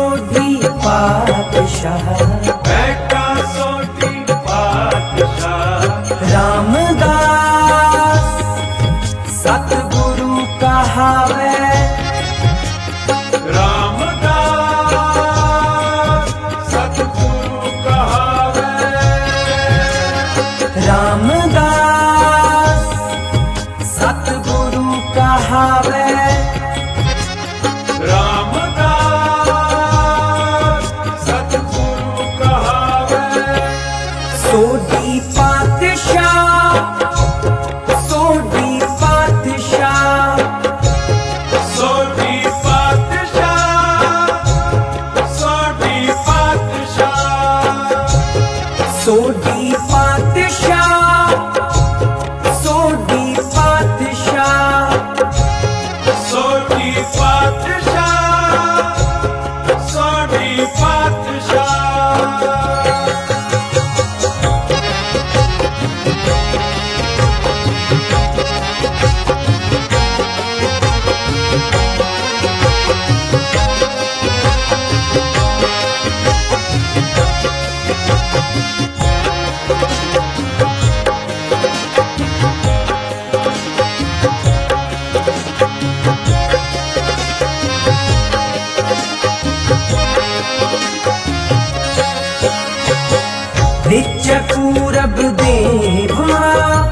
सोढ़ी पातशाह, बैठा सोढ़ी पातशाह। रामदास सतगुरु कहावे, रामदास सतगुरु कहावे। रामदास सतगुरु कहावे, रामदास सतगुरु कहावे। सोढ़ी पातशाह, सोढ़ी पातशाह, सोढ़ी पातशाह, सोढ़ी पातशाह। सोढ़ी पातशाह, सोढ़ी पातशाह, सोढ़ी पातशाह, सोढ़ी पातशाह। विच पूरब देवा,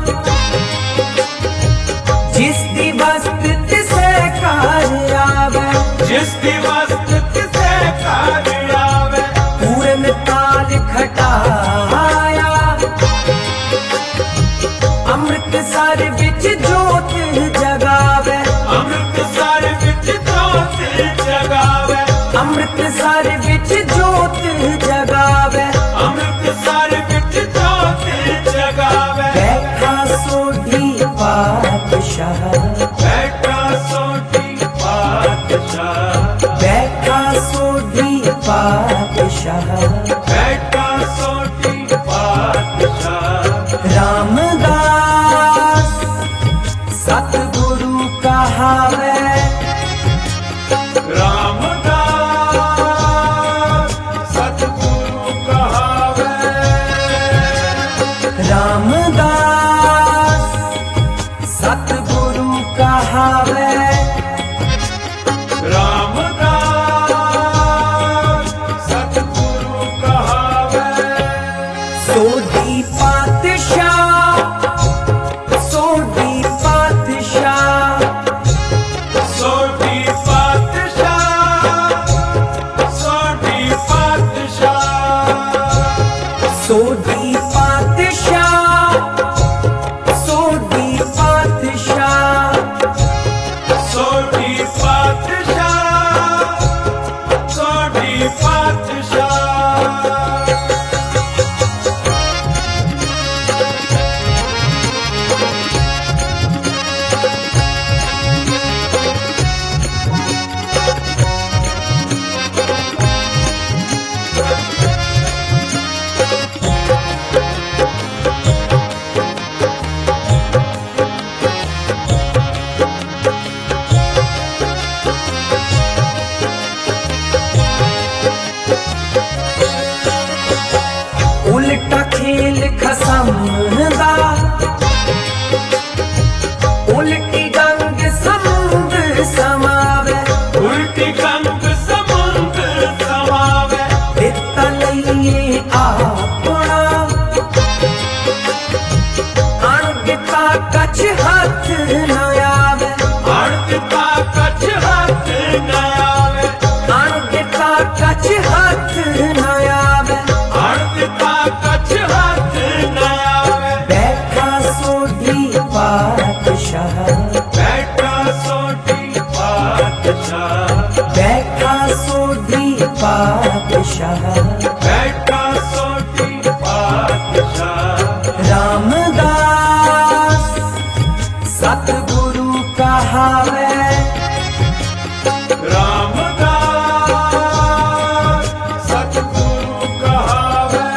जिस दिवस तिसे कार आवे, जिस दिवस तिसे कार आवे। पूरन ताल खटाया, अमृतसर विच जोत जगावे, अमृतसर विच जोत जगावे। अमृतसर विच जोत जगावे, अमृतसर विच जोत जगावे। बैठा सोढ़ी पातशाह, बैठा सोढ़ी पातशाह, बैठा सोढ़ी पातशाह, बैठा सोढ़ी पातशाह। रामदास सतगुरु कहावे, रामदास सतगुरु कहावे। रामदास सतगुरु कहावे, रामदास सतगुरु कहावे। सोढ़ी पातशाह, सोढ़ी पातशाह, सोढ़ी पातशाह, सोढ़ी पातशाह। सोढ़ी पातशाह, सोढ़ी पातशाह, सोढ़ी पातशाह, सोढ़ी पातशाह। उल्टा खेल खसम दा, उल्टी गंग समुंदर समावे, उल्टी गंग समुंदर समावे। दिता लइए आपना, अणगिता कछ हाथ न आवे, अणगिता कछ हाथ न आवे। अणगिता कछ हाथ न आवे, अणगिता कछ हाथ न आवे। बैठा सोढ़ी पातशाह, बैठा सोढ़ी पातशाह, बैठा सोढ़ी पातशाह, बैठा सोढ़ी पातशाह। रामदास सतगुरु कहावे, रामदास सतगुरु कहावे।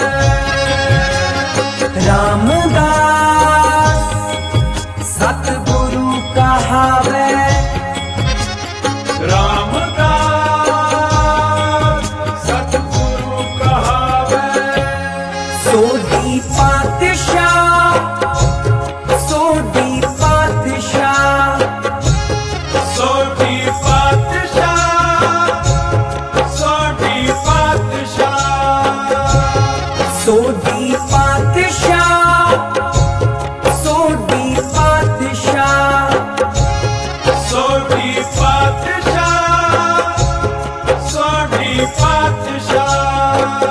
रामदास सतगुरु कहावे, रामदास सोढ़ी पातशाह।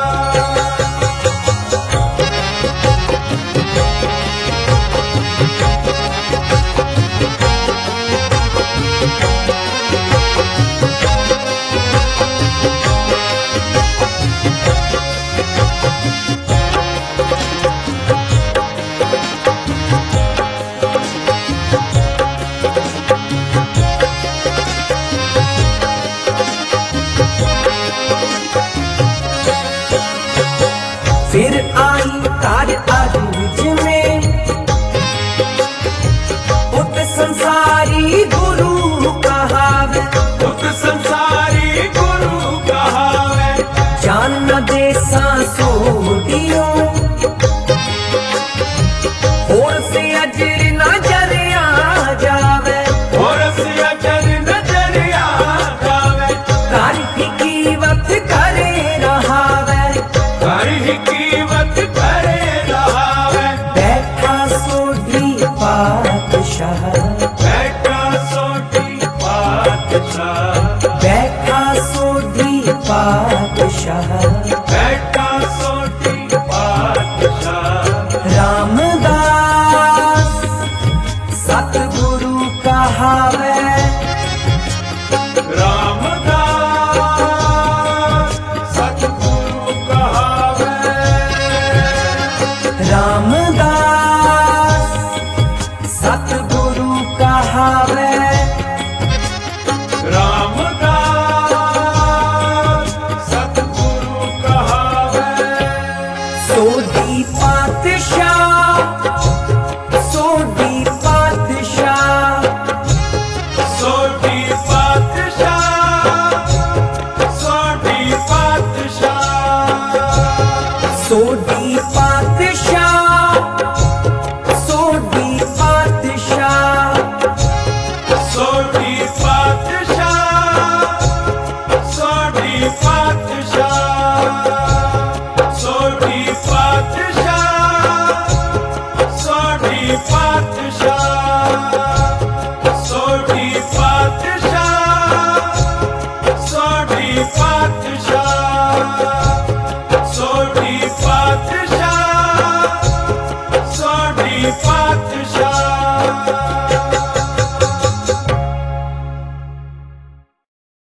फिर आई कार अरूज में उत संसारी गुरु कहावे, उत संसारी गुरु कहावे, जान न दे सांसोडियो और से अजर नजरिया जावे, और से अजर नजरिया जावे, कार की कीमत करे रहावे, कार ही कीमत करे रहावे। बैठा सोढ़ी पातशाह, बैठा सोढ़ी पातशाह, बैठा सोढ़ी पातशाह, बैठा सोढ़ी पातशाह। रामदास सतगुरु कहावे, रामदास सतगुरु कहावे, रामदास सतगुरु कहावे, रामदास सतगुरु कहावे। सोढ़ी पातशाह, सोढ़ी पातशाह, सोढ़ी पातशाह, सोढ़ी पातशाह, सोढ़ी पातशाह, सोढ़ी पातशाह, सोढ़ी पातशाह, सोढ़ी पातशाह, सोढ़ी पातशाह, सोढ़ी पातशाह।